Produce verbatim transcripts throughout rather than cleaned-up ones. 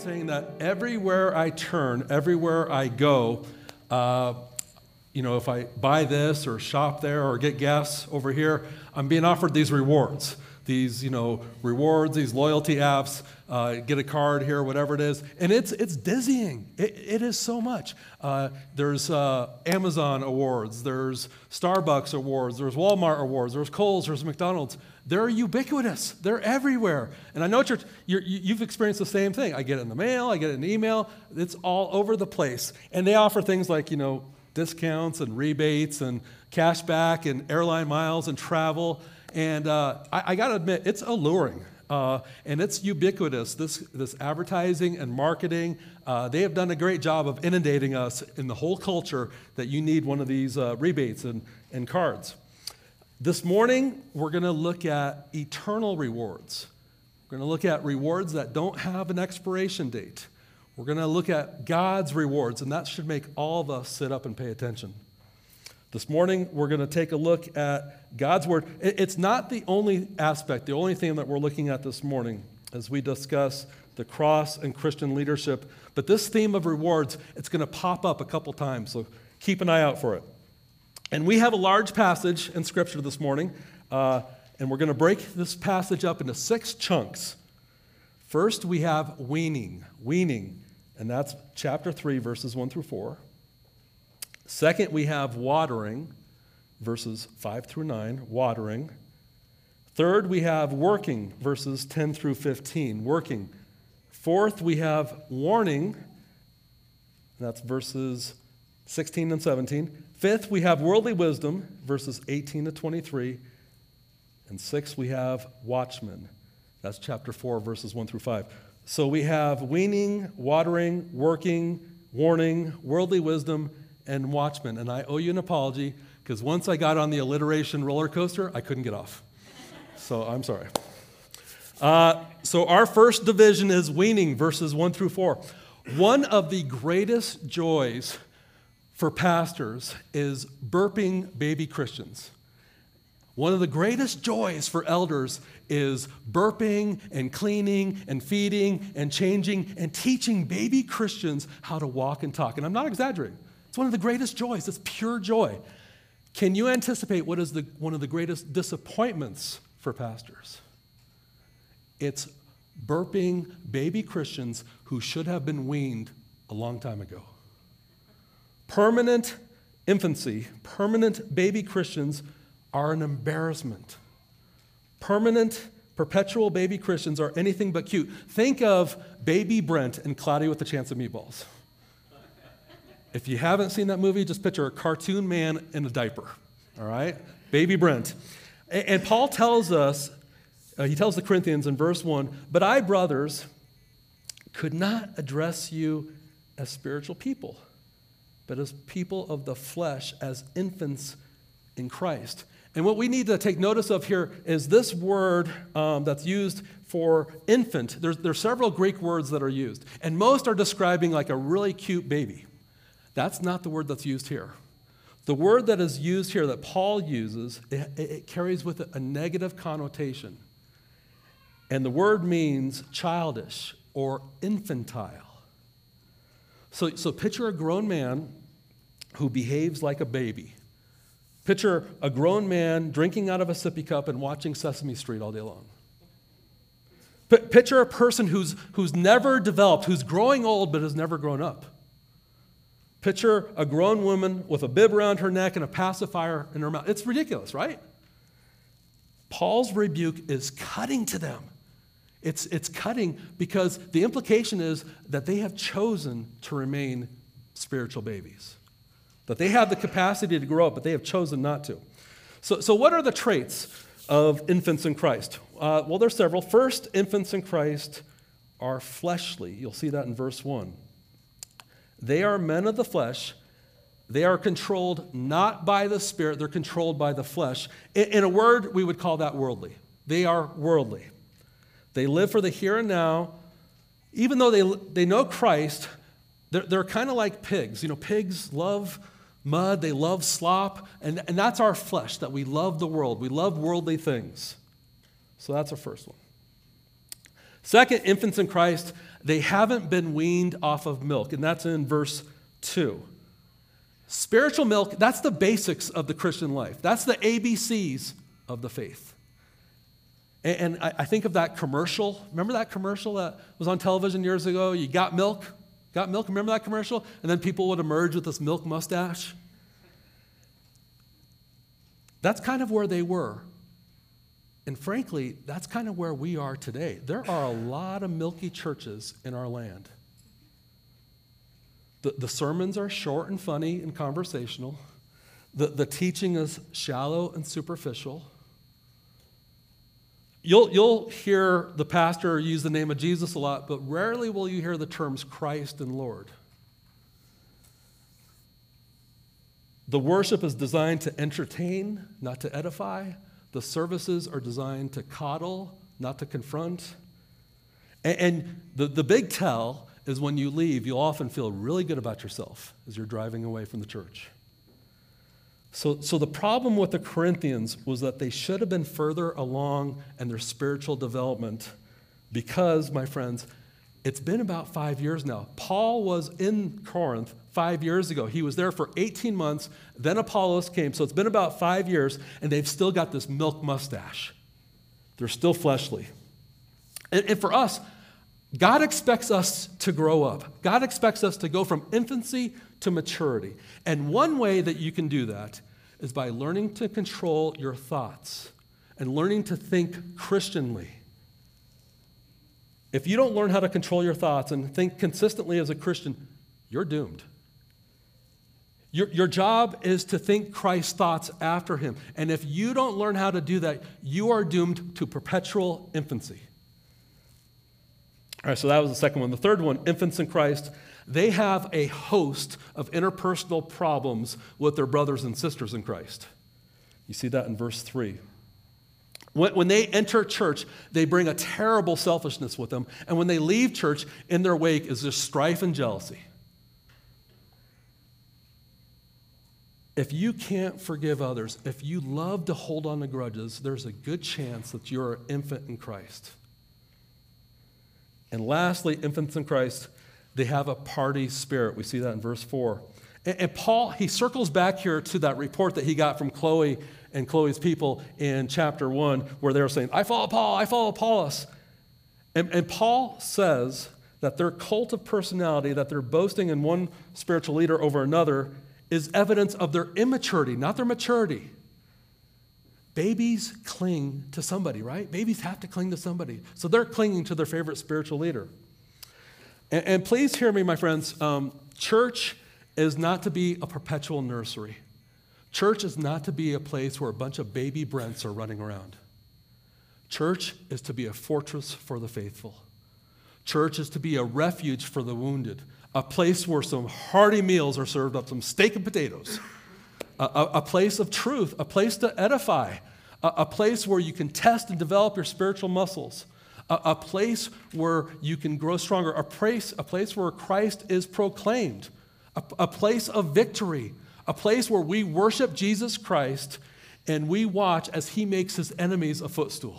saying that everywhere I turn, everywhere I go, uh, you know, if I buy this or shop there or get gas over here, I'm being offered these rewards. These, you know, rewards, these loyalty apps, uh, get a card here, whatever it is. And it's it's dizzying. It, it is so much. Uh, there's uh, Amazon awards, there's Starbucks awards, there's Walmart awards, there's Kohl's, there's McDonald's. They're ubiquitous. They're everywhere. And I know you're, you're, you've experienced the same thing. I get it in the mail, I get it in the email. It's all over the place. And they offer things like, you know, discounts and rebates and cash back and airline miles and travel. And uh, I, I got to admit, it's alluring, uh, and it's ubiquitous, this, this advertising and marketing. Uh, they have done a great job of inundating us in the whole culture that you need one of these uh, rebates and, and cards. This morning, we're going to look at eternal rewards. We're going to look at rewards that don't have an expiration date. We're going to look at God's rewards, and that should make all of us sit up and pay attention. This morning, we're going to take a look at God's Word. It's not the only aspect, the only thing that we're looking at this morning as we discuss the cross and Christian leadership. But this theme of rewards, it's going to pop up a couple times, so keep an eye out for it. And we have a large passage in Scripture this morning, uh, and we're going to break this passage up into six chunks. First, we have weaning, weaning, and that's chapter three, verses one through four. Second, we have watering, verses five through nine, watering. Third, we have working, verses ten through fifteen, working. Fourth, we have warning, that's verses sixteen and seventeen. Fifth, we have worldly wisdom, verses eighteen to twenty-three. And sixth, we have watchmen, that's chapter four, verses one through five. So we have weaning, watering, working, warning, worldly wisdom, and watchmen. And I owe you an apology, because once I got on the alliteration roller coaster, I couldn't get off. So I'm sorry. Uh, so our first division is weaning, verses one through four. One of the greatest joys for pastors is burping baby Christians. One of the greatest joys for elders is burping and cleaning and feeding and changing and teaching baby Christians how to walk and talk. And I'm not exaggerating. It's one of the greatest joys. It's pure joy. Can you anticipate what is the, one of the greatest disappointments for pastors? It's burping baby Christians who should have been weaned a long time ago. Permanent infancy, permanent baby Christians are an embarrassment. Permanent, perpetual baby Christians are anything but cute. Think of baby Brent and Cloudy with a Chance of Meatballs. If you haven't seen that movie, just picture a cartoon man in a diaper, all right? Baby Brent. And Paul tells us, uh, he tells the Corinthians in verse one, "But I, brothers, could not address you as spiritual people, but as people of the flesh, as infants in Christ." And what we need to take notice of here is this word um, that's used for infant. There's, there's several Greek words that are used, and most are describing like a really cute baby. That's not the word that's used here. The word that is used here that Paul uses, it, it carries with it a negative connotation. And the word means childish or infantile. So, so picture a grown man who behaves like a baby. Picture a grown man drinking out of a sippy cup and watching Sesame Street all day long. P- picture a person who's, who's never developed, who's growing old but has never grown up. Picture a grown woman with a bib around her neck and a pacifier in her mouth. It's ridiculous, right? Paul's rebuke is cutting to them. It's, it's cutting because the implication is that they have chosen to remain spiritual babies. That they have the capacity to grow up, but they have chosen not to. So, so what are the traits of infants in Christ? Uh, well, there's several. First, infants in Christ are fleshly. You'll see that in verse one. They are men of the flesh. They are controlled not by the Spirit. They're controlled by the flesh. In, in a word, we would call that worldly. They are worldly. They live for the here and now. Even though they, they know Christ, they're, they're kind of like pigs. You know, pigs love mud. They love slop. And, and that's our flesh, that we love the world. We love worldly things. So that's our first one. Second, infants in Christ, they haven't been weaned off of milk, and that's in verse two. Spiritual milk, that's the basics of the Christian life. That's the A B Cs of the faith. And, and I, I think of that commercial. Remember that commercial that was on television years ago? You got milk? Got milk? Remember that commercial? And then people would emerge with this milk mustache. That's kind of where they were. And frankly, that's kind of where we are today. There are a lot of milky churches in our land. The, the sermons are short and funny and conversational. The, the teaching is shallow and superficial. You'll, you'll hear the pastor use the name of Jesus a lot, but rarely will you hear the terms Christ and Lord. The worship is designed to entertain, not to edify. The services are designed to coddle, not to confront. And, and the, the big tell is when you leave, you'll often feel really good about yourself as you're driving away from the church. So, so the problem with the Corinthians was that they should have been further along in their spiritual development because, my friends, it's been about five years now. Paul was in Corinth five years ago. He was there for eighteen months. Then Apollos came. So it's been about five years, and they've still got this milk mustache. They're still fleshly. And, and for us, God expects us to grow up. God expects us to go from infancy to maturity. And one way that you can do that is by learning to control your thoughts and learning to think Christianly. If you don't learn how to control your thoughts and think consistently as a Christian, you're doomed. Your, your job is to think Christ's thoughts after him. And if you don't learn how to do that, you are doomed to perpetual infancy. All right, so that was the second one. The third one, infants in Christ, they have a host of interpersonal problems with their brothers and sisters in Christ. You see that in verse three. When, when they enter church, they bring a terrible selfishness with them. And when they leave church, in their wake is just strife and jealousy. If you can't forgive others, if you love to hold on to grudges, there's a good chance that you're an infant in Christ. And lastly, infants in Christ, they have a party spirit. We see that in verse four. And, and Paul, he circles back here to that report that he got from Chloe and Chloe's people in chapter one, where they were saying, I follow Paul, I follow Apollos. And, and Paul says that their cult of personality, that they're boasting in one spiritual leader over another, is evidence of their immaturity, not their maturity. Babies cling to somebody, right? Babies have to cling to somebody. So they're clinging to their favorite spiritual leader. And, and please hear me, my friends. Um, church is not to be a perpetual nursery. Church is not to be a place where a bunch of baby Brents are running around. Church is to be a fortress for the faithful. Church is to be a refuge for the wounded, a place where some hearty meals are served up, some steak and potatoes. A, a, a place of truth, a place to edify, a, a place where you can test and develop your spiritual muscles, a, a place where you can grow stronger, a place, a place where Christ is proclaimed, a, a place of victory, a place where we worship Jesus Christ and we watch as he makes his enemies a footstool.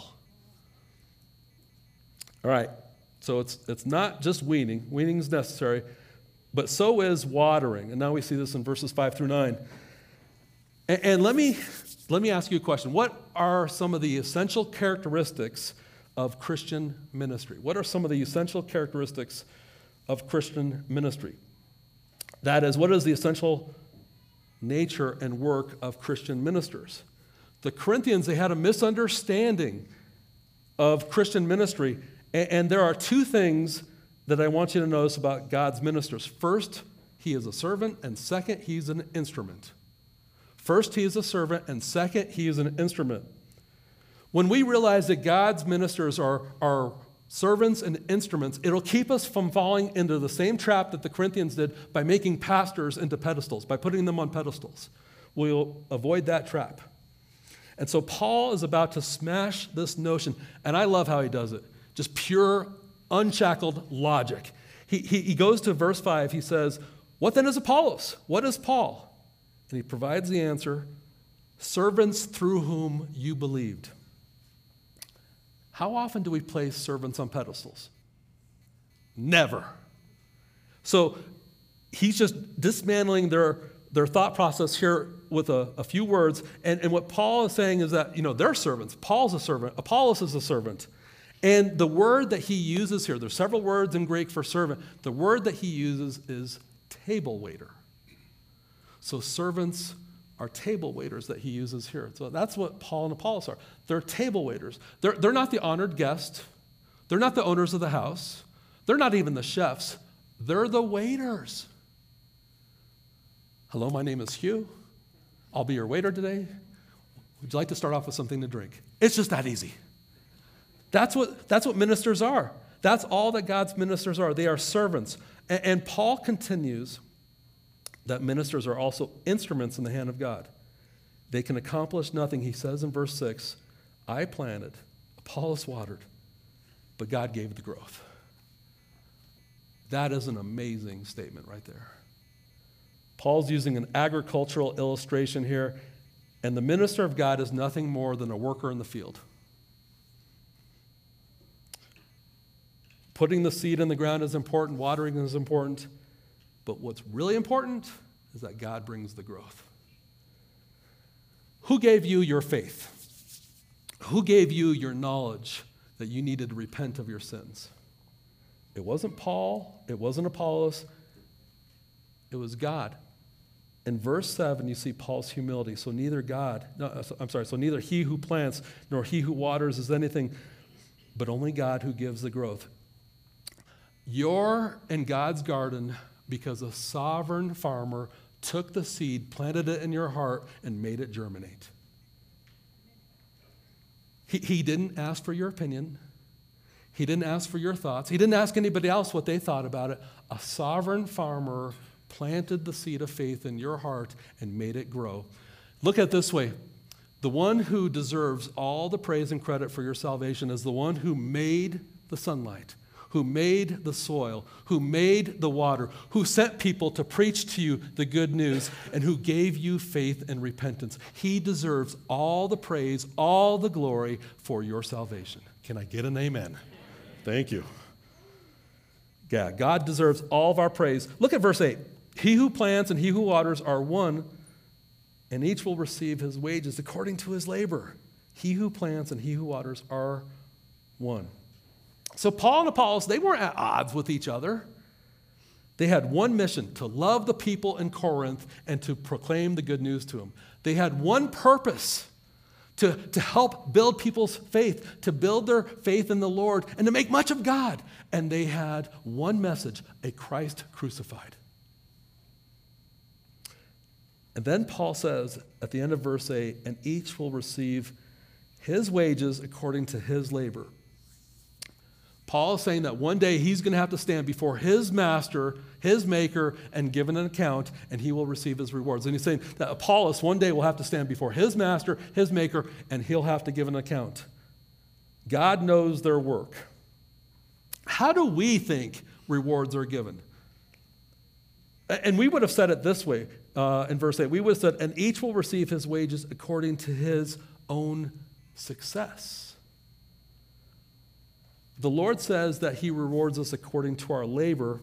All right, so it's, it's not just weaning. Weaning is necessary, but so is watering. And now we see this in verses five through nine. And, and let me, let me ask you a question. What are some of the essential characteristics of Christian ministry? What are some of the essential characteristics of Christian ministry? That is, what is the essential nature and work of Christian ministers? The Corinthians, they had a misunderstanding of Christian ministry, and, and there are two things that I want you to notice about God's ministers. First, he is a servant, and second, he's an instrument. First, he is a servant, and second, he is an instrument. When we realize that God's ministers are, are servants and instruments, it'll keep us from falling into the same trap that the Corinthians did by making pastors into pedestals, by putting them on pedestals. We'll avoid that trap. And so Paul is about to smash this notion, and I love how he does it. Just pure, unshackled logic. He, he, he goes to verse five, he says, what then is Apollos? What is Paul? And he provides the answer, servants through whom you believed. How often do we place servants on pedestals? Never. So he's just dismantling their, their thought process here with a, a few words. And, and what Paul is saying is that, you know, they're servants. Paul's a servant. Apollos is a servant. And the word that he uses here, there's several words in Greek for servant. The word that he uses is table waiter. So servants are table waiters that he uses here. So that's what Paul and Apollos are. They're table waiters. They're, they're not the honored guest. They're not the owners of the house. They're not even the chefs. They're the waiters. Hello, my name is Hugh. I'll be your waiter today. Would you like to start off with something to drink? It's just that easy. That's what, that's what ministers are. That's all that God's ministers are. They are servants. And, and Paul continues that ministers are also instruments in the hand of God. They can accomplish nothing. He says in verse six, I planted, Apollos watered, but God gave the growth. That is an amazing statement right there. Paul's using an agricultural illustration here, and the minister of God is nothing more than a worker in the field. Putting the seed in the ground is important, watering is important, but what's really important is that God brings the growth. Who gave you your faith? Who gave you your knowledge that you needed to repent of your sins? It wasn't Paul, it wasn't Apollos, it was God. In verse seven, you see Paul's humility. So neither God, no, I'm sorry, so neither he who plants nor he who waters is anything, but only God who gives the growth. You're in God's garden because a sovereign farmer took the seed, planted it in your heart, and made it germinate. He, he didn't ask for your opinion. He didn't ask for your thoughts. He didn't ask anybody else what they thought about it. A sovereign farmer planted the seed of faith in your heart and made it grow. Look at it this way. The one who deserves all the praise and credit for your salvation is the one who made the sunlight, who made the soil, who made the water, who sent people to preach to you the good news, and who gave you faith and repentance. He deserves all the praise, all the glory for your salvation. Can I get an amen? Thank you. Yeah, God deserves all of our praise. Look at verse eight. He who plants and he who waters are one, and each will receive his wages according to his labor. He who plants and he who waters are one. So Paul and Apollos, they weren't at odds with each other. They had one mission, to love the people in Corinth and to proclaim the good news to them. They had one purpose, to, to help build people's faith, to build their faith in the Lord, and to make much of God. And they had one message, a Christ crucified. And then Paul says at the end of verse eight, and each will receive his wages according to his labor. Paul is saying that one day he's going to have to stand before his master, his maker, and give an account, and he will receive his rewards. And he's saying that Apollos one day will have to stand before his master, his maker, and he'll have to give an account. God knows their work. How do we think rewards are given? And we would have said it this way uh, in verse eight. We would have said, and each will receive his wages according to his own success. The Lord says that he rewards us according to our labor.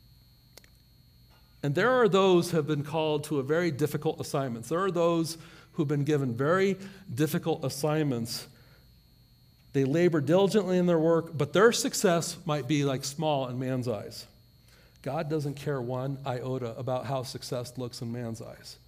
And there are those who have been called to a very difficult assignments. There are those who've been given very difficult assignments. They labor diligently in their work, but their success might be like small in man's eyes. God doesn't care one iota about how success looks in man's eyes.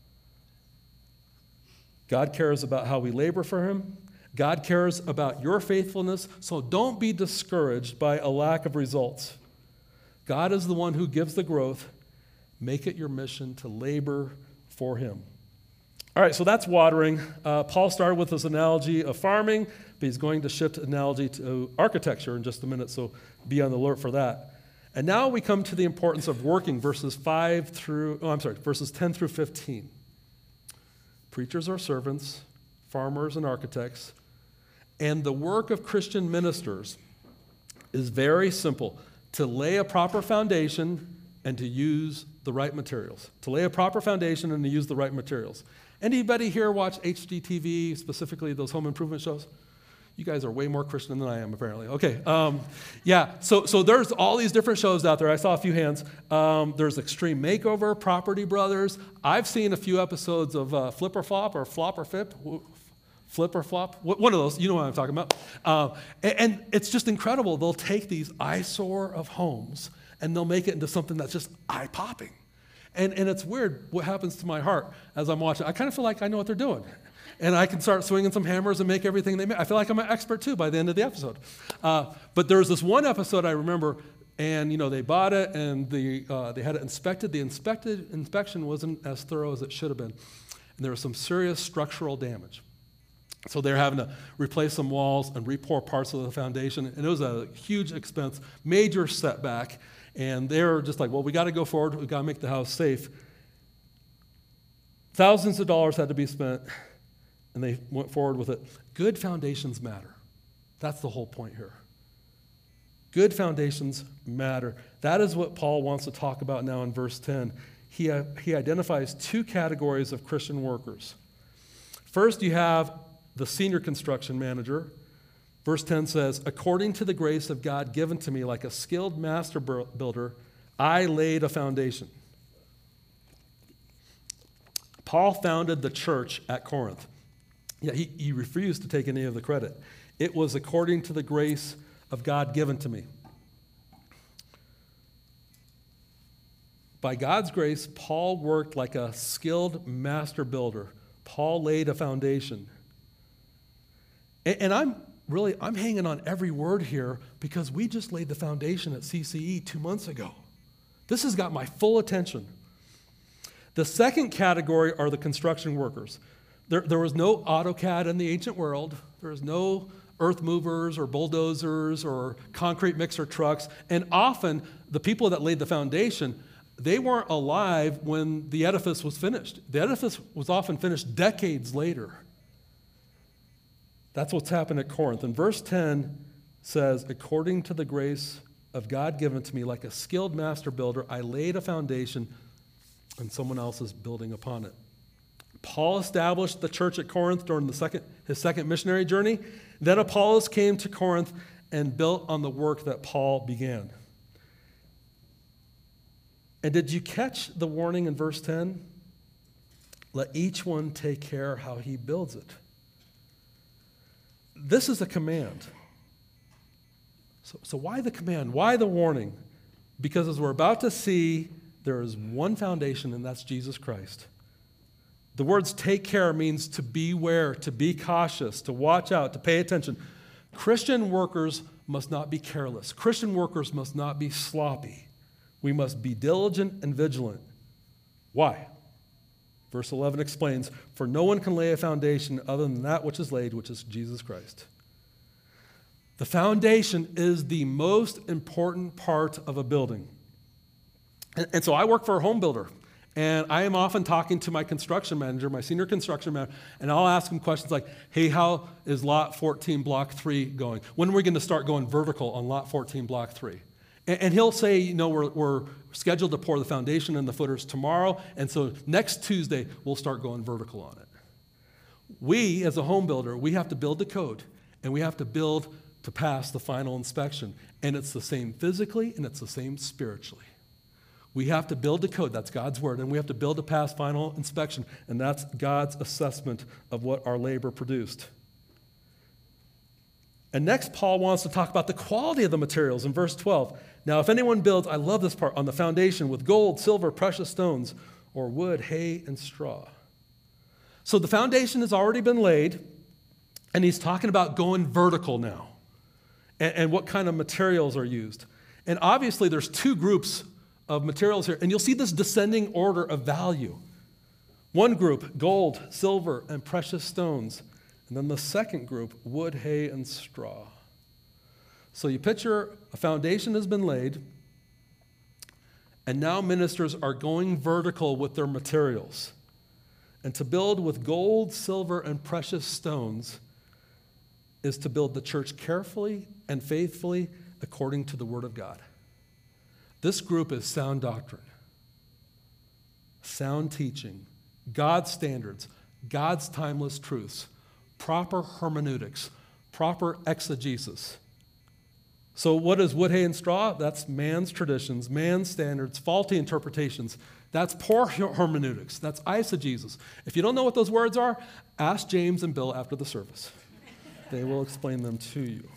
God cares about how we labor for him. God cares about your faithfulness, so don't be discouraged by a lack of results. God is the one who gives the growth. Make it your mission to labor for him. All right, so that's watering. Uh, Paul started with this analogy of farming, but he's going to shift analogy to architecture in just a minute, so be on the alert for that. And now we come to the importance of working, verses five through, oh, I'm sorry, verses ten through fifteen. Preachers are servants, farmers and architects. And the work of Christian ministers is very simple: to lay a proper foundation and to use the right materials. To lay a proper foundation and to use the right materials. Anybody here watch H G T V, specifically those home improvement shows? You guys are way more Christian than I am, apparently. Okay, um, yeah, so so there's all these different shows out there. I saw a few hands. Um, there's Extreme Makeover, Property Brothers. I've seen a few episodes of uh, Flip or Flop or Flop or Flip. Flip or Flop, one of those, you know what I'm talking about. Uh, and, and it's just incredible. They'll take these eyesore of homes and they'll make it into something that's just eye-popping. And, and it's weird what happens to my heart as I'm watching. I kind of feel like I know what they're doing. And I can start swinging some hammers and make everything they make. I feel like I'm an expert too by the end of the episode. Uh, but there was this one episode I remember, and you know they bought it and the, uh, they had it inspected. The inspected inspection wasn't as thorough as it should have been. And there was some serious structural damage. So they're having to replace some walls and re-pour parts of the foundation. And it was a huge expense, major setback. And they were just like, well, we got to go forward. We got to make the house safe. Thousands of dollars had to be spent. And they went forward with it. Good foundations matter. That's the whole point here. Good foundations matter. That is what Paul wants to talk about now in verse ten. He, uh, he identifies two categories of Christian workers. First, you have the senior construction manager. Verse ten says, according to the grace of God given to me like a skilled master builder, I laid a foundation. Paul founded the church at Corinth. Yeah, he, he refused to take any of the credit. It was according to the grace of God given to me. By God's grace, Paul worked like a skilled master builder. Paul laid a foundation. And, and I'm really, I'm hanging on every word here because we just laid the foundation at C C E two months ago. This has got my full attention. The second category are the construction workers. There, there was no AutoCAD in the ancient world. There was no earth movers or bulldozers or concrete mixer trucks. And often, the people that laid the foundation, they weren't alive when the edifice was finished. The edifice was often finished decades later. That's what's happened at Corinth. And verse ten says, according to the grace of God given to me, like a skilled master builder, I laid a foundation and someone else is building upon it. Paul established the church at Corinth during the second, his second missionary journey. Then Apollos came to Corinth and built on the work that Paul began. And did you catch the warning in verse ten? Let each one take care how he builds it. This is a command. So, so why the command? Why the warning? Because as we're about to see, there is one foundation, and that's Jesus Christ. The words take care means to beware, to be cautious, to watch out, to pay attention. Christian workers must not be careless. Christian workers must not be sloppy. We must be diligent and vigilant. Why? Verse eleven explains, for no one can lay a foundation other than that which is laid, which is Jesus Christ. The foundation is the most important part of a building. And, and so I work for a home builder. And I am often talking to my construction manager, my senior construction manager, and I'll ask him questions like, hey, how is lot fourteen, block three going? When are we going to start going vertical on lot fourteen, block three? And, and he'll say, you know, we're, we're scheduled to pour the foundation and the footers tomorrow, and so next Tuesday, we'll start going vertical on it. We, as a home builder, we have to build the code, and we have to build to pass the final inspection. And it's the same physically, and it's the same spiritually. We have to build a code, that's God's word, and we have to build a pass final inspection, and that's God's assessment of what our labor produced. And next, Paul wants to talk about the quality of the materials in verse twelve. Now, if anyone builds, I love this part, on the foundation with gold, silver, precious stones, or wood, hay, and straw. So the foundation has already been laid, and he's talking about going vertical now, and, and what kind of materials are used. And obviously, there's two groups of materials here, and you'll see this descending order of value. One group, gold, silver, and precious stones. And then the second group, wood, hay, and straw. So you picture a foundation has been laid, and now ministers are going vertical with their materials. And to build with gold, silver, and precious stones is to build the church carefully and faithfully according to the Word of God. This group is sound doctrine, sound teaching, God's standards, God's timeless truths, proper hermeneutics, proper exegesis. So what is wood, hay, and straw? That's man's traditions, man's standards, faulty interpretations. That's poor hermeneutics. That's eisegesis. If you don't know what those words are, ask James and Bill after the service. They will explain them to you.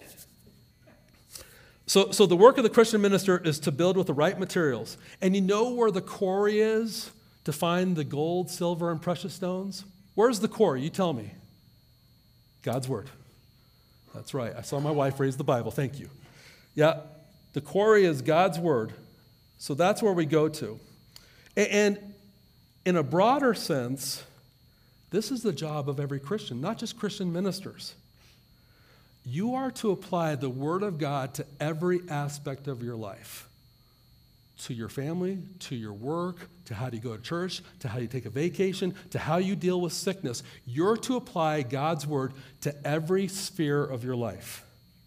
So, so the work of the Christian minister is to build with the right materials. And you know where the quarry is to find the gold, silver, and precious stones? Where's the quarry? You tell me. God's word. That's right. I saw my wife raise the Bible. Thank you. Yeah, the quarry is God's word. So that's where we go to. And in a broader sense, this is the job of every Christian, not just Christian ministers. You are to apply the Word of God to every aspect of your life, to your family, to your work, to how do you go to church, to how you take a vacation, to how you deal with sickness. You're to apply God's Word to every sphere of your life.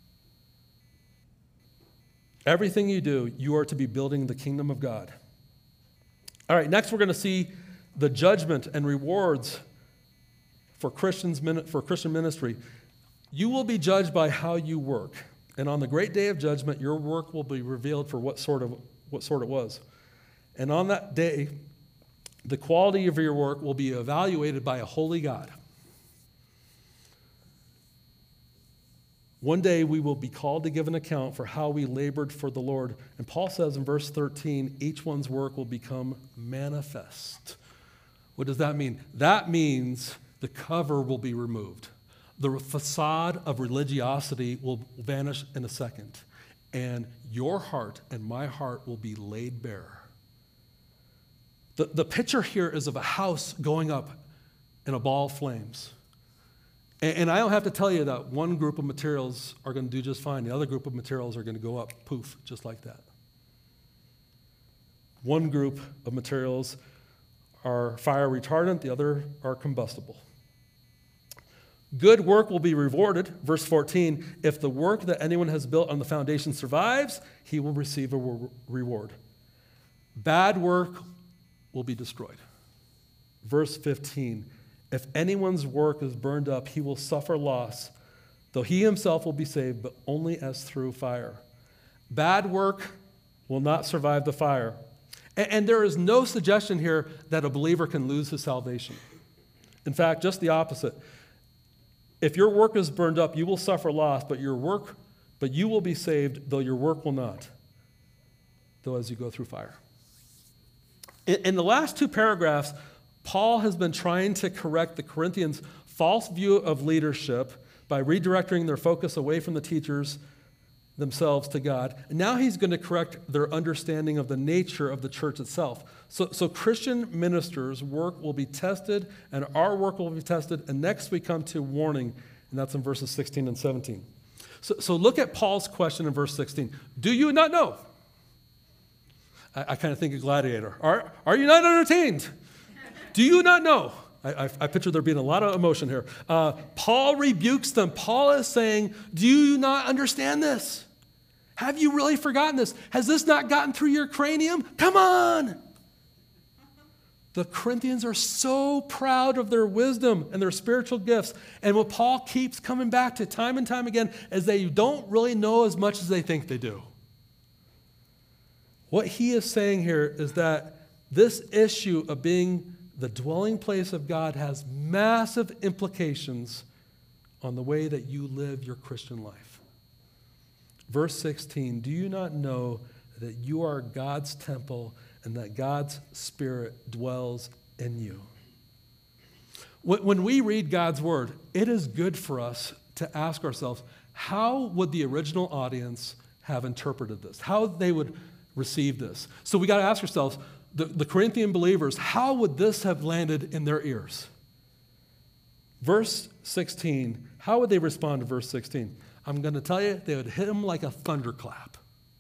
Everything you do, you are to be building the kingdom of God. All right, next we're going to see the judgment and rewards for Christians, for Christian ministry. You will be judged by how you work. And on the great day of judgment, your work will be revealed for what sort of what sort it was. And on that day, the quality of your work will be evaluated by a holy God. One day we will be called to give an account for how we labored for the Lord. And Paul says in verse thirteen, each one's work will become manifest. What does that mean? That means the cover will be removed. The facade of religiosity will vanish in a second. And your heart and my heart will be laid bare. The, the picture here is of a house going up in a ball of flames. And, and I don't have to tell you that one group of materials are going to do just fine. The other group of materials are going to go up, poof, just like that. One group of materials are fire retardant, the other are combustible. Good work will be rewarded. Verse fourteen, if the work that anyone has built on the foundation survives, he will receive a re- reward. Bad work will be destroyed. Verse fifteen, if anyone's work is burned up, he will suffer loss, though he himself will be saved, but only as through fire. Bad work will not survive the fire. And, and there is no suggestion here that a believer can lose his salvation. In fact, just the opposite. If your work is burned up, you will suffer loss, but your work, but you will be saved, though your work will not, though as you go through fire. In, in the last two paragraphs, Paul has been trying to correct the Corinthians' false view of leadership by redirecting their focus away from the teachers themselves to God. And now he's going to correct their understanding of the nature of the church itself. So, so Christian ministers' work will be tested, and our work will be tested. And next we come to warning, and that's in verses sixteen and seventeen. So, so look at Paul's question in verse sixteen. Do you not know? I, I kind of think of Gladiator. Are, are you not entertained? Do you not know? I, I, I picture there being a lot of emotion here. Uh, Paul rebukes them. Paul is saying, do you not understand this? Have you really forgotten this? Has this not gotten through your cranium? Come on! The Corinthians are so proud of their wisdom and their spiritual gifts. And what Paul keeps coming back to time and time again is they don't really know as much as they think they do. What he is saying here is that this issue of being the dwelling place of God has massive implications on the way that you live your Christian life. Verse sixteen, do you not know that you are God's temple and that God's Spirit dwells in you? When we read God's word, it is good for us to ask ourselves, how would the original audience have interpreted this? How they would receive this? So we got to ask ourselves, the, the Corinthian believers, how would this have landed in their ears? Verse sixteen, how would they respond to verse sixteen? I'm going to tell you, they would hit them like a thunderclap.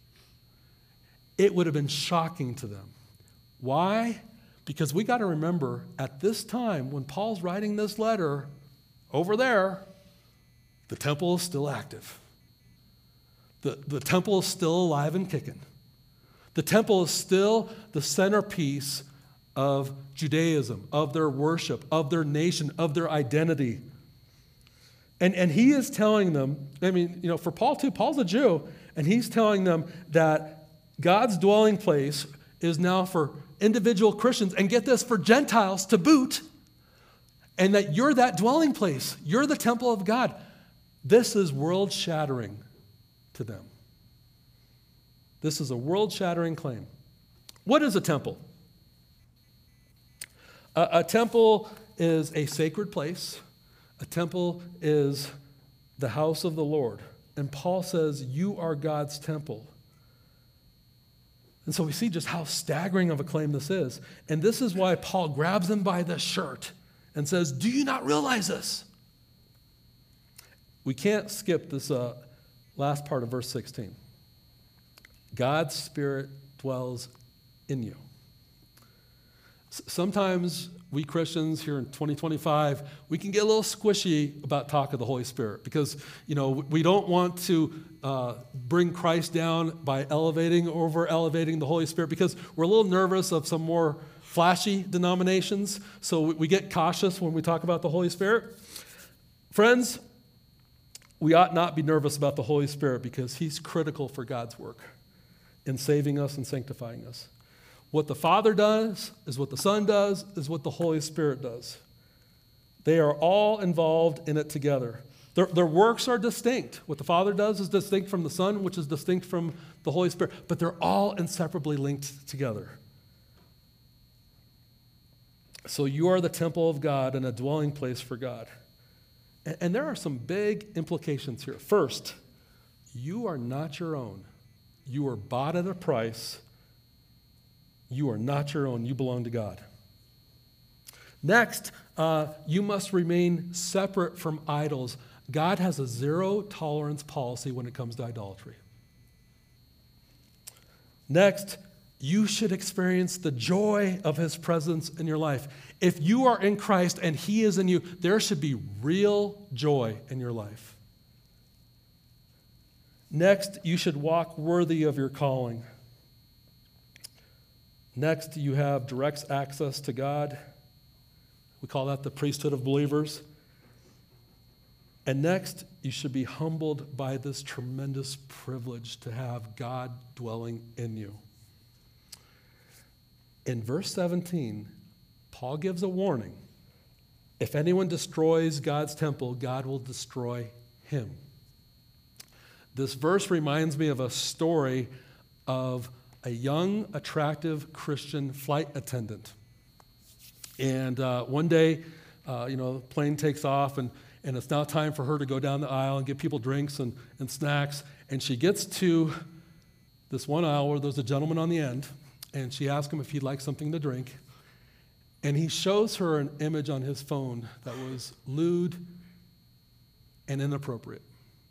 It would have been shocking to them. Why? Because we got to remember, at this time, when Paul's writing this letter, over there, the temple is still active. The, the temple is still alive and kicking. The temple is still the centerpiece of Judaism, of their worship, of their nation, of their identity. And, and he is telling them, I mean, you know, for Paul too, Paul's a Jew, and he's telling them that God's dwelling place is now for individual Christians, and get this, for Gentiles to boot, and that you're that dwelling place. You're the temple of God. This is world-shattering to them. This is a world-shattering claim. What is a temple? A, a temple is a sacred place. A temple is the house of the Lord. And Paul says, you are God's temple. And so we see just how staggering of a claim this is. And this is why Paul grabs him by the shirt and says, do you not realize this? We can't skip this uh, last part of verse sixteen. God's Spirit dwells in you. S- sometimes we Christians here in twenty twenty-five, we can get a little squishy about talk of the Holy Spirit because, you know, we don't want to uh, bring Christ down by elevating or over-elevating the Holy Spirit because we're a little nervous of some more flashy denominations, so we get cautious when we talk about the Holy Spirit. Friends, we ought not be nervous about the Holy Spirit because he's critical for God's work in saving us and sanctifying us. What the Father does is what the Son does, is what the Holy Spirit does. They are all involved in it together. Their, their works are distinct. What the Father does is distinct from the Son, which is distinct from the Holy Spirit, but they're all inseparably linked together. So you are the temple of God and a dwelling place for God. And, and there are some big implications here. First, you are not your own. You are bought at a price. You are not your own. You belong to God. Next, uh, you must remain separate from idols. God has a zero tolerance policy when it comes to idolatry. Next, you should experience the joy of his presence in your life. If you are in Christ and he is in you, there should be real joy in your life. Next, you should walk worthy of your calling. Next, you have direct access to God. We call that the priesthood of believers. And next, you should be humbled by this tremendous privilege to have God dwelling in you. In verse seventeen, Paul gives a warning. If anyone destroys God's temple, God will destroy him. This verse reminds me of a story of a young, attractive Christian flight attendant. And uh, one day, uh, you know, the plane takes off, and, and it's now time for her to go down the aisle and give people drinks and, and snacks. And she gets to this one aisle where there's a gentleman on the end, and she asks him if he'd like something to drink. And he shows her an image on his phone that was lewd and inappropriate.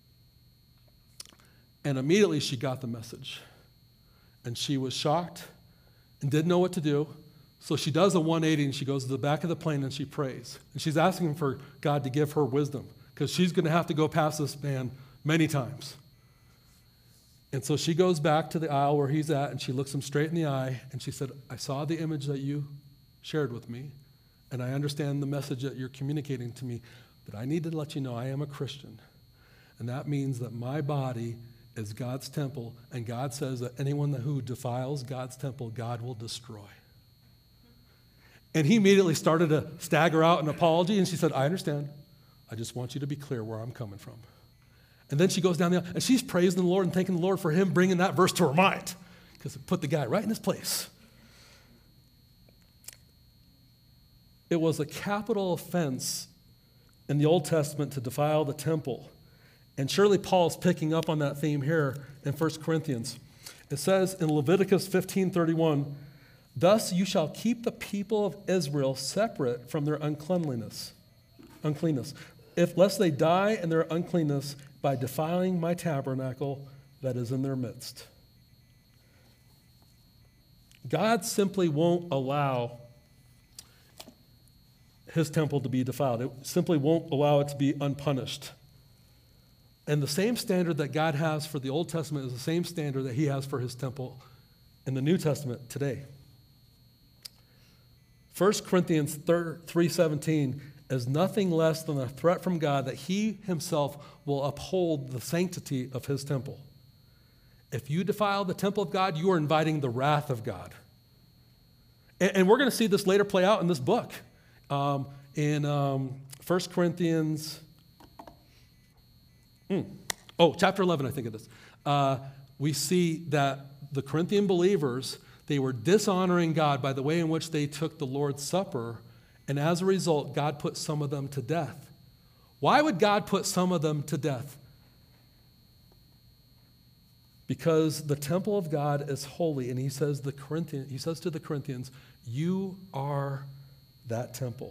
And immediately she got the message. And she was shocked and didn't know what to do. So she does a one eighty and she goes to the back of the plane and she prays. And she's asking for God to give her wisdom because she's going to have to go past this man many times. And so she goes back to the aisle where he's at and she looks him straight in the eye and she said, I saw the image that you shared with me and I understand the message that you're communicating to me, but I need to let you know I am a Christian. And that means that my body is God's temple, and God says that anyone who defiles God's temple, God will destroy. And he immediately started to stagger out an apology, and she said, I understand. I just want you to be clear where I'm coming from. And then she goes down the aisle, and she's praising the Lord and thanking the Lord for him bringing that verse to her mind, because it put the guy right in his place. It was a capital offense in the Old Testament to defile the temple. And surely Paul's picking up on that theme here in First Corinthians. It says in Leviticus fifteen thirty-one, thus you shall keep the people of Israel separate from their uncleanliness, uncleanness, if lest they die in their uncleanness by defiling my tabernacle that is in their midst. God simply won't allow his temple to be defiled. It simply won't allow it to be unpunished. And the same standard that God has for the Old Testament is the same standard that he has for his temple in the New Testament today. First Corinthians three seventeen as nothing less than a threat from God that he himself will uphold the sanctity of his temple. If you defile the temple of God, you are inviting the wrath of God. And, and we're going to see this later play out in this book. Um, in um, First Corinthians, mm, oh, chapter eleven, I think it is. Uh, we see that the Corinthian believers, they were dishonoring God by the way in which they took the Lord's Supper, and as a result, God put some of them to death. Why would God put some of them to death? Because the temple of God is holy, and he says the Corinthian, he says to the Corinthians, you are that temple.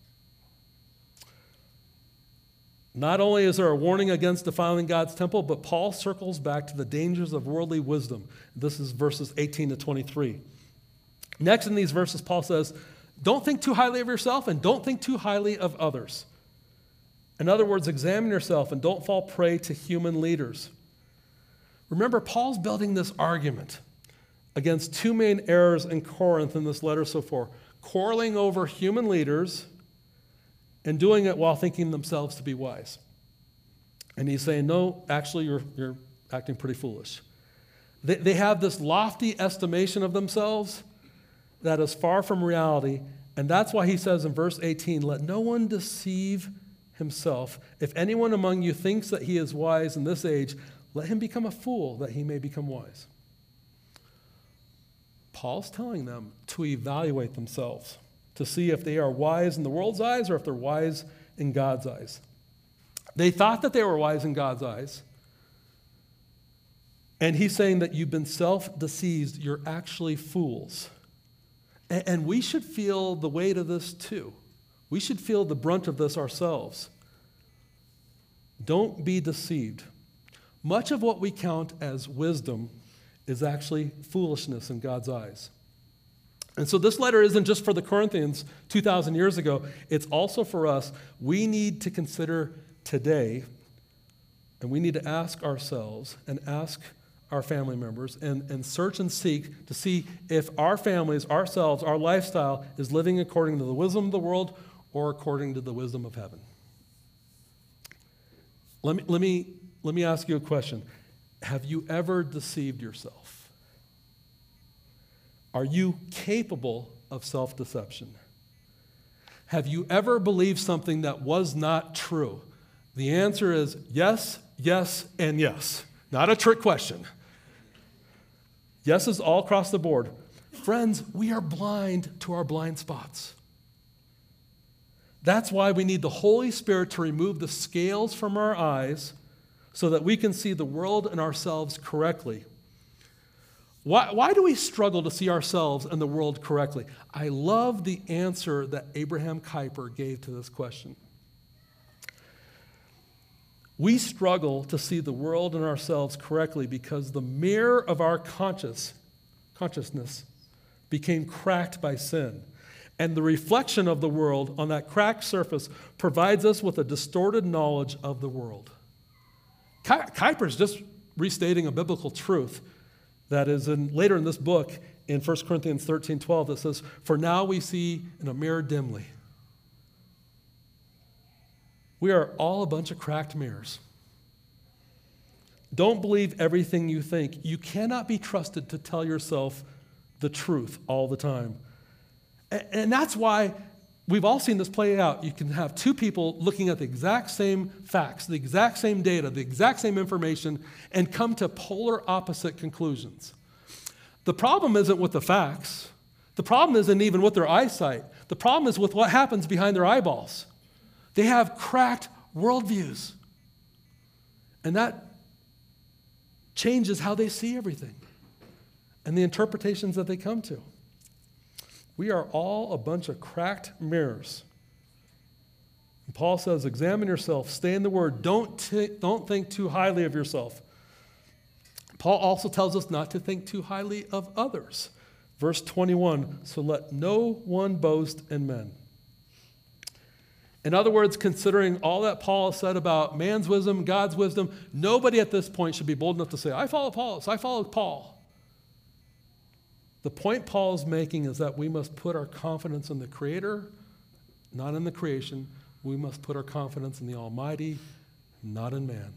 Not only is there a warning against defiling God's temple, but Paul circles back to the dangers of worldly wisdom. This is verses eighteen to twenty-three. Next in these verses, Paul says, don't think too highly of yourself and don't think too highly of others. In other words, examine yourself and don't fall prey to human leaders. Remember, Paul's building this argument against two main errors in Corinth in this letter so far: quarreling over human leaders and doing it while thinking themselves to be wise. And he's saying, no, actually, you're, you're acting pretty foolish. They, they have this lofty estimation of themselves that is far from reality, and that's why he says in verse eighteen, let no one deceive himself. If anyone among you thinks that he is wise in this age, let him become a fool that he may become wise. Paul's telling them to evaluate themselves, to see if they are wise in the world's eyes or if they're wise in God's eyes. They thought that they were wise in God's eyes. And he's saying that you've been self-deceived. You're actually fools. And, and we should feel the weight of this too. We should feel the brunt of this ourselves. Don't be deceived. Much of what we count as wisdom is actually foolishness in God's eyes. And so this letter isn't just for the Corinthians two thousand years ago. It's also for us. We need to consider today, and we need to ask ourselves and ask our family members and, and search and seek to see if our families, ourselves, our lifestyle is living according to the wisdom of the world or according to the wisdom of heaven. Let me, let me, let me ask you a question. Have you ever deceived yourself? Are you capable of self-deception? Have you ever believed something that was not true? The answer is yes, yes, and yes. Not a trick question. Yes is all across the board. Friends, we are blind to our blind spots. That's why we need the Holy Spirit to remove the scales from our eyes so that we can see the world and ourselves correctly. Why, why do we struggle to see ourselves and the world correctly? I love the answer that Abraham Kuyper gave to this question. We struggle to see the world and ourselves correctly because the mirror of our conscious, consciousness became cracked by sin. And the reflection of the world on that cracked surface provides us with a distorted knowledge of the world. Kuyper's just restating a biblical truth that is in, later in this book in First Corinthians thirteen twelve that says, for now we see in a mirror dimly. We are all a bunch of cracked mirrors. Don't believe everything you think. You cannot be trusted to tell yourself the truth all the time. And, and that's why we've all seen this play out. You can have two people looking at the exact same facts, the exact same data, the exact same information, and come to polar opposite conclusions. The problem isn't with the facts. The problem isn't even with their eyesight. The problem is with what happens behind their eyeballs. They have cracked worldviews. And that changes how they see everything and the interpretations that they come to. We are all a bunch of cracked mirrors. And Paul says, examine yourself, stay in the Word, don't, t- don't think too highly of yourself. Paul also tells us not to think too highly of others. Verse twenty-one, so let no one boast in men. In other words, considering all that Paul said about man's wisdom, God's wisdom, nobody at this point should be bold enough to say, I follow Paul, so I follow Paul. The point Paul is making is that we must put our confidence in the Creator, not in the creation. we must put our confidence in the Almighty, not in man.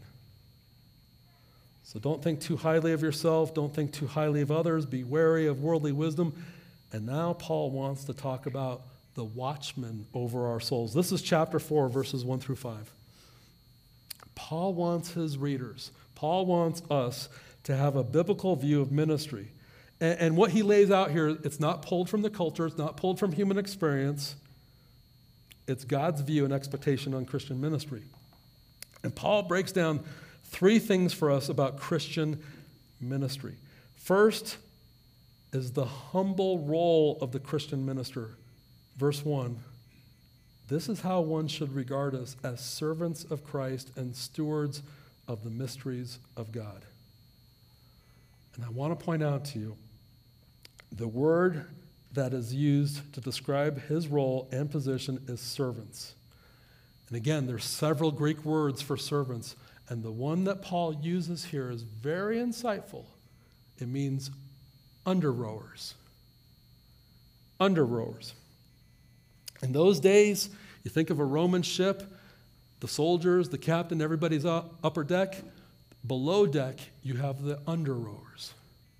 So don't think too highly of yourself. Don't think too highly of others. Be wary of worldly wisdom. And now Paul wants to talk about the watchman over our souls. This is chapter four, verses one through five. Paul wants his readers, Paul wants us to have a biblical view of ministry. And, and what he lays out here, it's not pulled from the culture, it's not pulled from human experience. It's God's view and expectation on Christian ministry. And Paul breaks down three things for us about Christian ministry. First is the humble role of the Christian minister. Verse one, this is how one should regard us, as servants of Christ and stewards of the mysteries of God. And I want to point out to you, the word that is used to describe his role and position is servants. And again, there's several Greek words for servants, and the one that Paul uses here is very insightful. It means under rowers. Under rowers. In those days, you think of a Roman ship, the soldiers, the captain, everybody's up, upper deck. Below deck, you have the under rowers.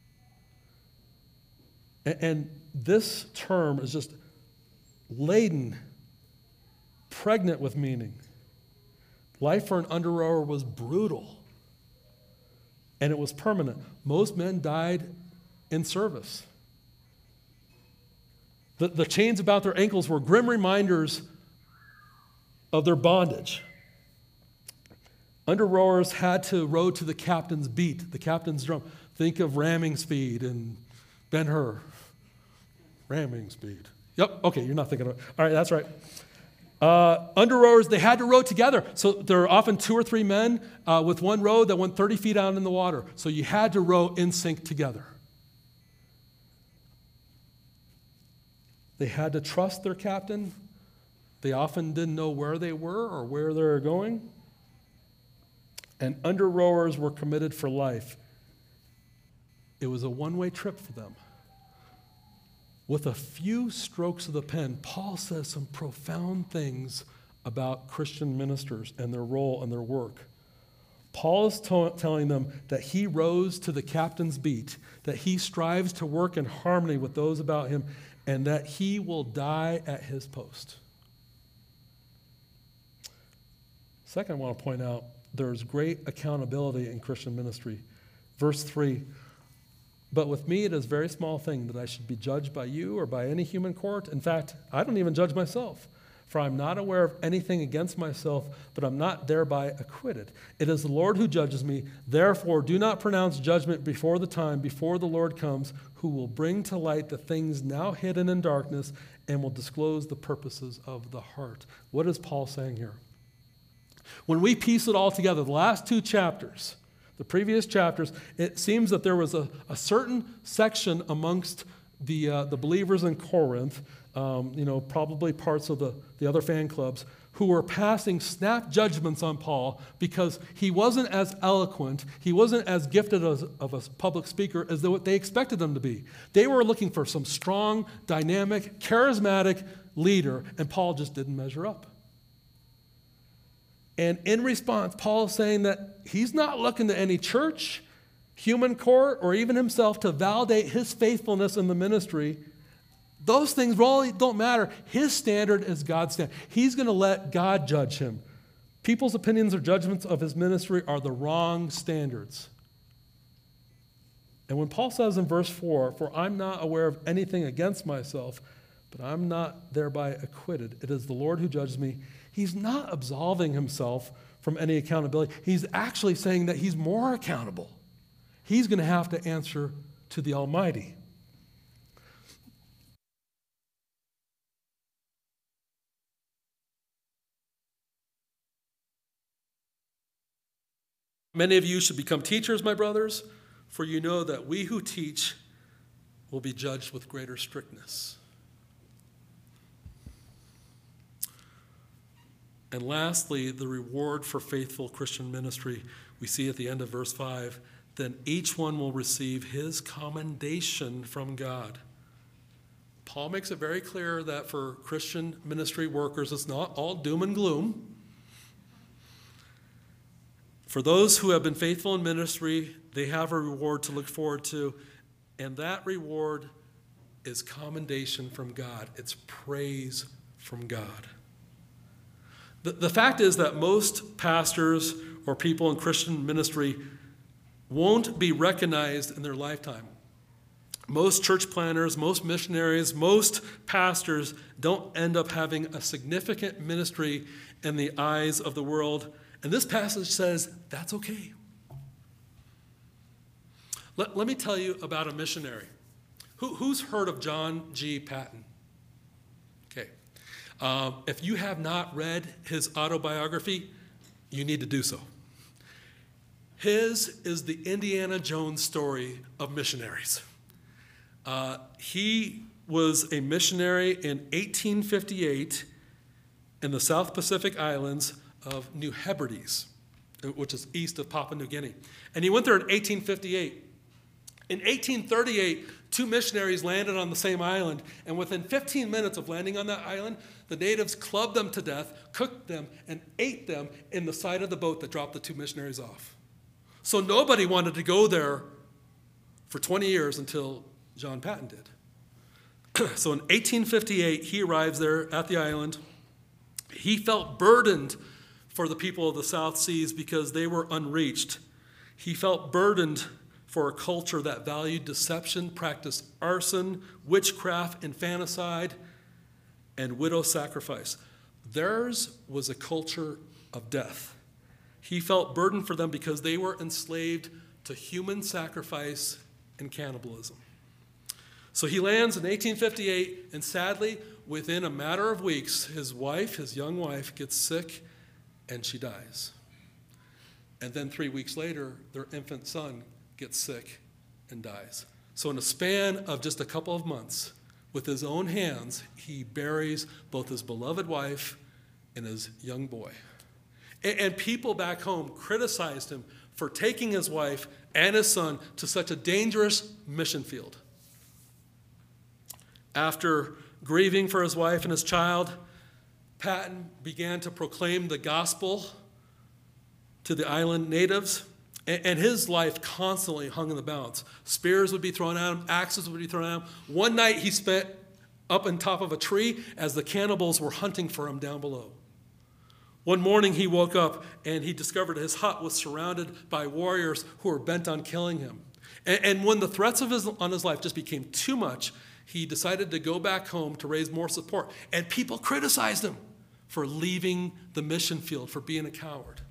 And, and this term is just laden, pregnant with meaning. Life for an under rower was brutal, and it was permanent. Most men died in service. The, the chains about their ankles were grim reminders of their bondage. Under rowers had to row to the captain's beat, the captain's drum. Think of ramming speed and Ben-Hur. Ramming speed. Yep, okay, you're not thinking of it. All right, that's right. Uh, under rowers, they had to row together. So there are often two or three men uh, with one row that went thirty feet out in the water. So you had to row in sync together. They had to trust their captain. They often didn't know where they were or where they were going. And under rowers were committed for life. It was a one-way trip for them. With a few strokes of the pen, Paul says some profound things about Christian ministers and their role and their work. Paul is t- telling them that he rows to the captain's beat, that he strives to work in harmony with those about him, and that he will die at his post. Second, I want to point out there's great accountability in Christian ministry. Verse three, but with me it is a very small thing that I should be judged by you or by any human court. In fact, I don't even judge myself, for I'm not aware of anything against myself, but I'm not thereby acquitted. It is the Lord who judges me. Therefore, do not pronounce judgment before the time, before the Lord comes, who will bring to light the things now hidden in darkness and will disclose the purposes of the heart. What is Paul saying here? When we piece it all together, the last two chapters, the previous chapters, it seems that there was a, a certain section amongst the, uh, the believers in Corinth, um, you know, probably parts of the, the other fan clubs, who were passing snap judgments on Paul because he wasn't as eloquent, he wasn't as gifted as, of a public speaker as what they expected him to be. They were looking for some strong, dynamic, charismatic leader, and Paul just didn't measure up. And in response, Paul is saying that he's not looking to any church, human court, or even himself to validate his faithfulness in the ministry. Those things really don't matter. His standard is God's standard. He's going to let God judge him. People's opinions or judgments of his ministry are the wrong standards. And when Paul says in verse four, for I'm not aware of anything against myself, but I'm not thereby acquitted. It is the Lord who judges me. He's not absolving himself from any accountability. He's actually saying that he's more accountable. He's going to have to answer to the Almighty. Many of you should become teachers, my brothers, for you know that we who teach will be judged with greater strictness. And lastly, the reward for faithful Christian ministry, we see at the end of verse five, then each one will receive his commendation from God. Paul makes it very clear that for Christian ministry workers, it's not all doom and gloom. For those who have been faithful in ministry, they have a reward to look forward to, and that reward is commendation from God. It's praise from God. The, the fact is that most pastors or people in Christian ministry won't be recognized in their lifetime. Most church planners, most missionaries, most pastors don't end up having a significant ministry in the eyes of the world. And this passage says that's okay. Let, let me tell you about a missionary. Who, who's heard of John G. Paton? Okay. Uh, if you have not read his autobiography, you need to do so. His is the Indiana Jones story of missionaries. Uh, he was a missionary in eighteen fifty-eight in the South Pacific Islands of New Hebrides, which is east of Papua New Guinea. And he went there in eighteen fifty-eight. In eighteen thirty-eight, two missionaries landed on the same island, and within fifteen minutes of landing on that island, the natives clubbed them to death, cooked them, and ate them in the side of the boat that dropped the two missionaries off. So nobody wanted to go there for twenty years until John Paton did. So in eighteen fifty-eight, he arrives there at the island. He felt burdened for the people of the South Seas because they were unreached. He felt burdened for a culture that valued deception, practiced arson, witchcraft, infanticide, and widow sacrifice. Theirs was a culture of death. He felt burdened for them because they were enslaved to human sacrifice and cannibalism. So he lands in eighteen fifty-eight, and sadly, within a matter of weeks, his wife, his young wife, gets sick, and she dies. And then three weeks later, their infant son gets sick and dies. So in a span of just a couple of months, with his own hands, he buries both his beloved wife and his young boy. And, and people back home criticized him for taking his wife and his son to such a dangerous mission field. After grieving for his wife and his child, Paton began to proclaim the gospel to the island natives, and his life constantly hung in the balance. Spears would be thrown at him, axes would be thrown at him. One night he spent up on top of a tree as the cannibals were hunting for him down below. One morning he woke up and he discovered his hut was surrounded by warriors who were bent on killing him. And, and when the threats of his, on his life just became too much, he decided to go back home to raise more support. And people criticized him for leaving the mission field, for being a coward.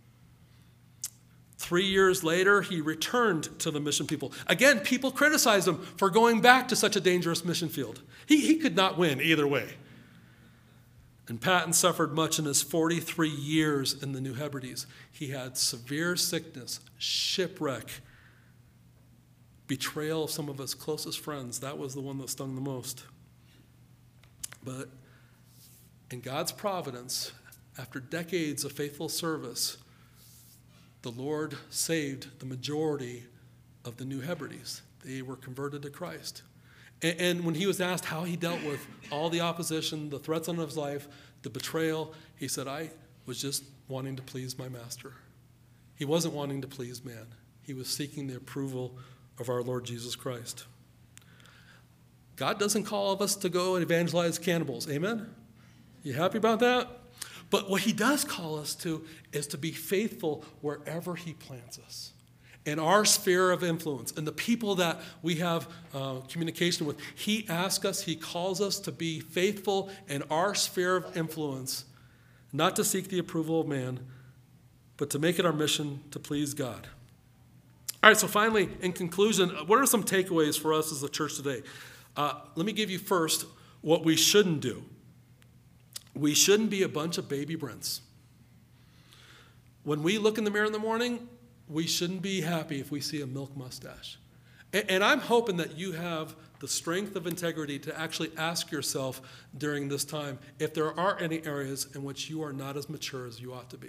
Three years later, he returned to the mission people. Again, people criticized him for going back to such a dangerous mission field. He, he could not win either way. And Paton suffered much in his forty-three years in the New Hebrides. He had severe sickness, shipwreck, betrayal of some of his closest friends. That was the one that stung the most. But in God's providence, after decades of faithful service, the Lord saved the majority of the New Hebrides. They were converted to Christ. And, and when he was asked how he dealt with all the opposition, the threats on his life, the betrayal, he said, I was just wanting to please my master. He wasn't wanting to please man. He was seeking the approval of our Lord Jesus Christ. God doesn't call us to go and evangelize cannibals. Amen? You happy about that? But what he does call us to is to be faithful wherever he plants us. In our sphere of influence, and the people that we have uh, communication with, he asks us, he calls us to be faithful in our sphere of influence, not to seek the approval of man, but to make it our mission to please God. All right, so finally, in conclusion, what are some takeaways for us as a church today? Uh, let me give you first what we shouldn't do. We shouldn't be a bunch of baby Brents. When we look in the mirror in the morning, we shouldn't be happy if we see a milk mustache. And, and I'm hoping that you have the strength of integrity to actually ask yourself during this time if there are any areas in which you are not as mature as you ought to be.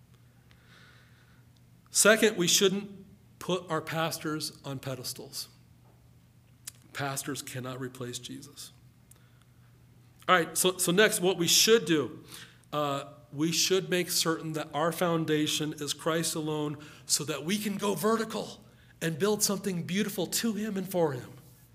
Second, we shouldn't put our pastors on pedestals. Pastors cannot replace Jesus. All right, so, so next, what we should do, uh, we should make certain that our foundation is Christ alone so that we can go vertical and build something beautiful to him and for him.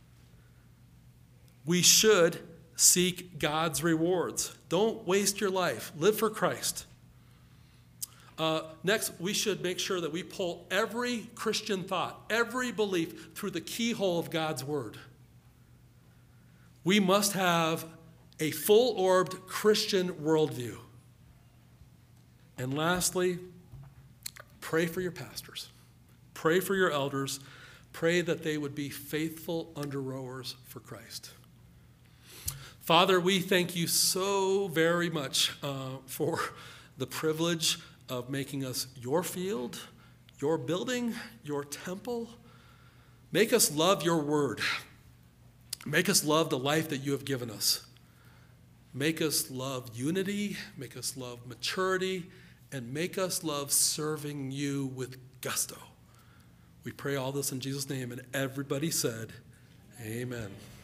We should seek God's rewards. Don't waste your life. Live for Christ. Uh, next, we should make sure that we pull every Christian thought, every belief through the keyhole of God's word. We must have a full-orbed Christian worldview. And lastly, pray for your pastors. Pray for your elders. Pray that they would be faithful under-rowers for Christ. Father, we thank you so very much uh, for the privilege of making us your field, your building, your temple. Make us love your word. Make us love the life that you have given us. Make us love unity, make us love maturity, and make us love serving you with gusto. We pray all this in Jesus' name, and everybody said, amen.